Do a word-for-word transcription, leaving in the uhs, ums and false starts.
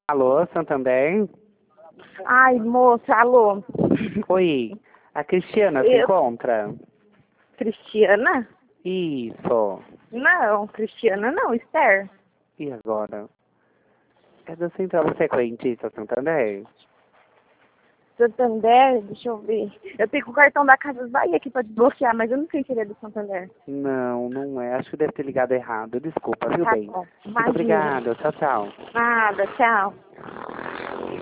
Alô, Santander? Ai, moça, alô. Oi, a Cristiana se Eu... encontra? Cristiana? Isso. Não, Cristiana não, Esther. E agora? É da Central, você é correntista, Santander? Santander, deixa eu ver. Eu tenho o cartão da Casas Bahia aqui pra desbloquear, mas eu não sei se ele é do Santander. Não, não é. Acho que deve ter ligado errado. Desculpa, viu, Tá bem? bom, Muito imagina. obrigada. Tchau, tchau. Nada, tchau.